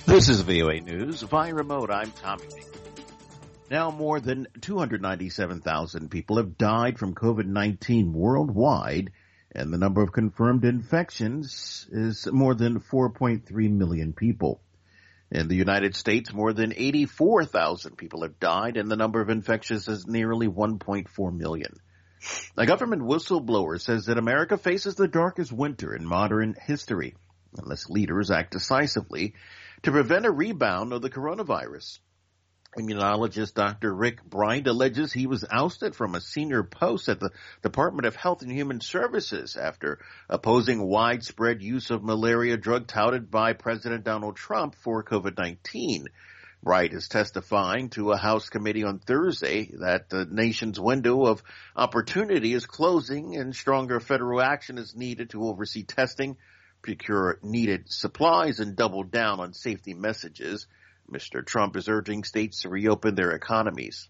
This is VOA News. Via remote, I'm Tommy. Now more than 297,000 people have died from COVID-19 worldwide, and the number of confirmed infections is more than 4.3 million people. In the United States, more than 84,000 people have died, and the number of infections is nearly 1.4 million. A government whistleblower says that America faces the darkest winter in modern history, unless leaders act decisively to prevent a rebound of the coronavirus. Immunologist Dr. Rick Brind alleges he was ousted from a senior post at the Department of Health and Human Services after opposing widespread use of malaria drug touted by President Donald Trump for COVID-19. Bright is testifying to a House committee on Thursday that the nation's window of opportunity is closing and stronger federal action is needed to oversee testing, procure needed supplies, and double down on safety messages. Mr. Trump is urging states to reopen their economies.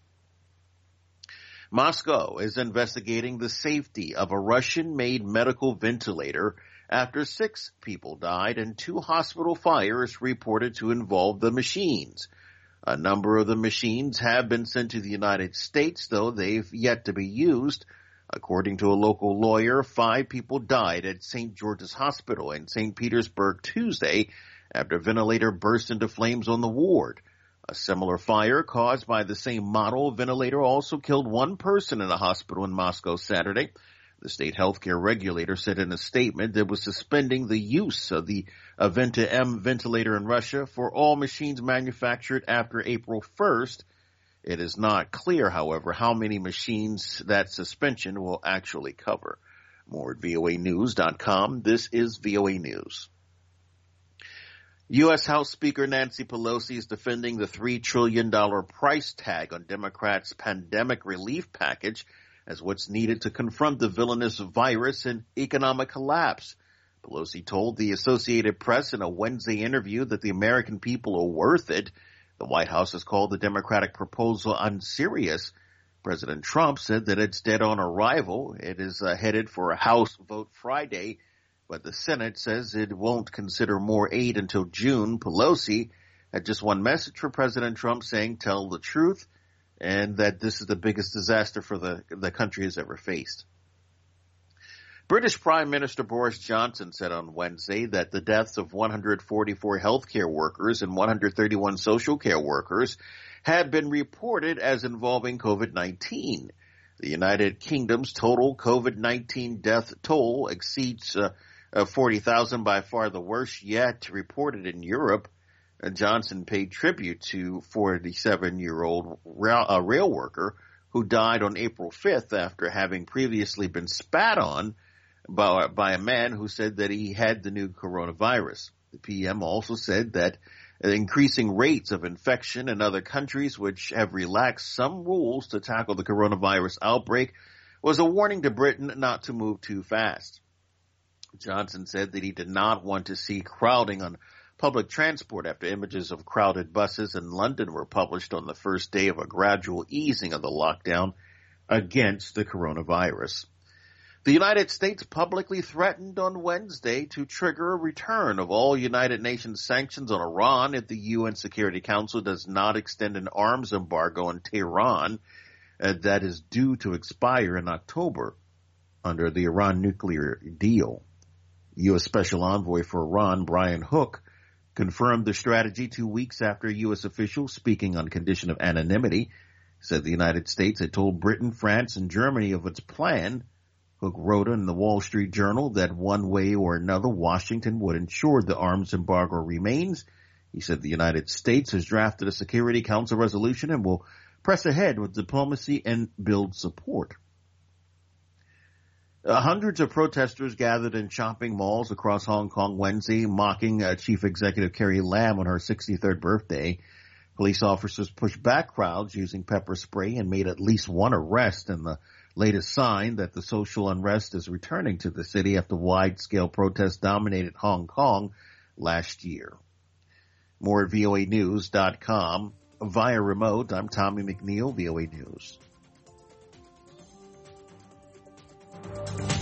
Moscow is investigating the safety of a Russian-made medical ventilator after 6 people died and 2 hospital fires reported to involve the machines. A number of the machines have been sent to the United States, though they've yet to be used. According to a local lawyer, 5 people died at St. George's Hospital in St. Petersburg Tuesday after a ventilator burst into flames on the ward. A similar fire caused by the same model ventilator also killed 1 person in a hospital in Moscow Saturday. The state healthcare regulator said in a statement that it was suspending the use of the Aventa M ventilator in Russia for all machines manufactured after April 1st. It is not clear, however, how many machines that suspension will actually cover. More at voanews.com. This is VOA News. U.S. House Speaker Nancy Pelosi is defending the $3 trillion price tag on Democrats' pandemic relief package as what's needed to confront the villainous virus and economic collapse. Pelosi told the Associated Press in a Wednesday interview that the American people are worth it. The White House has called the Democratic proposal unserious. President Trump said that it's dead on arrival. It is headed for a House vote Friday, but the Senate says it won't consider more aid until June. Pelosi had just one message for President Trump saying, tell the truth, and that this is the biggest disaster for the country has ever faced. British Prime Minister Boris Johnson said on Wednesday that the deaths of 144 healthcare workers and 131 social care workers had been reported as involving COVID-19. The United Kingdom's total COVID-19 death toll exceeds 40,000, by far the worst yet reported in Europe. Johnson paid tribute to 47-year-old rail worker who died on April 5th after having previously been spat on by a man who said that he had the new coronavirus. The PM also said that increasing rates of infection in other countries which have relaxed some rules to tackle the coronavirus outbreak was a warning to Britain not to move too fast. Johnson said that he did not want to see crowding on public transport after images of crowded buses in London were published on the first day of a gradual easing of the lockdown against the coronavirus. The United States publicly threatened on Wednesday to trigger a return of all United Nations sanctions on Iran if the UN Security Council does not extend an arms embargo on Tehran that is due to expire in October under the Iran nuclear deal. U.S. Special Envoy for Iran, Brian Hook, confirmed the strategy 2 weeks after U.S. officials, speaking on condition of anonymity, said the United States had told Britain, France, and Germany of its plan. Hook wrote in the Wall Street Journal that one way or another Washington would ensure the arms embargo remains. He said the United States has drafted a Security Council resolution and will press ahead with diplomacy and build support. Hundreds of protesters gathered in shopping malls across Hong Kong Wednesday, mocking Chief Executive Carrie Lam on her 63rd birthday. Police officers pushed back crowds using pepper spray and made at least one arrest in the latest sign that the social unrest is returning to the city after wide-scale protests dominated Hong Kong last year. More at voanews.com. Via remote, I'm Tommy McNeil, VOA News.